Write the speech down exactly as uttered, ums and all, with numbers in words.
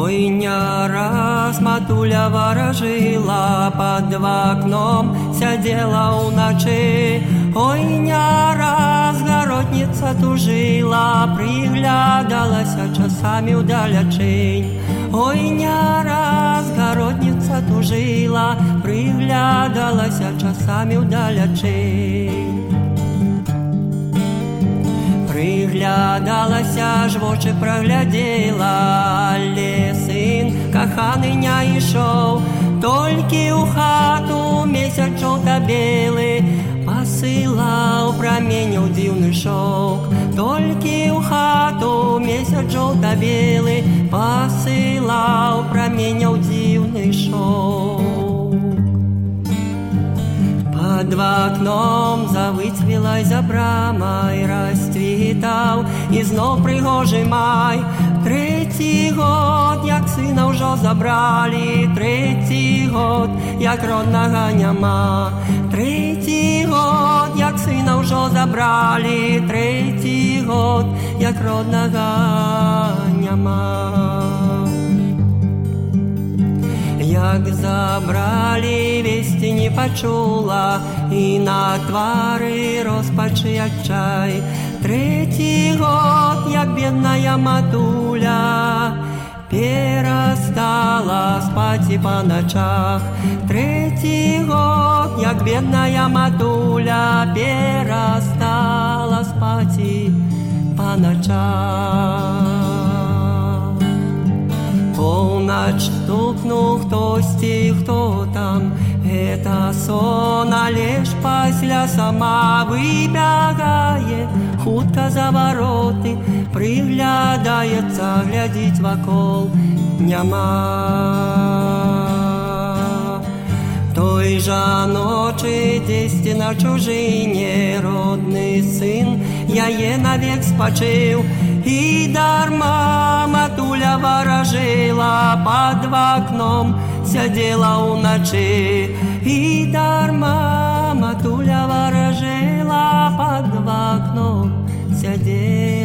Ой, не раз матуля ворожила, под окном сидела у ночи. Ой, не раз городница тужила, приглядалась часами удалячень. Ой, не раз городница тужила, приглядалась часами удалячень. Приглядалася, ж в очі прогляділа, але син коханий не йшов. Тільки у хату місяць жовто-білий посилав променів дивний шовк. Тільки у хату місяць жовто-білий посилав променів дивний шовк. Под окном завыцвела за брамой, расцвітав і знов пригожий май. Третій год, як сина вже забрали, третій год, як родного нема. Третій год, як сина вже забрали, третій год, як родного нема. Як забрали, вісті не почула, і на твари розпачі отчай. Третій год, як бідная матуля, перестала спать і по ночах. Третій год, як бідная матуля, перестала спать і по ночах. Полночь стукнув хтось, і хто там, это сон, але ж пасля сама вибягає, хутка за вороти, приглядається, глядіть вокол, нема. Той же ночі десять на чужині, родний син, яє навек спочив, і дарма матуля ворожила, под окном сидела у ночи. І дарма матуля ворожила, под окном сидела.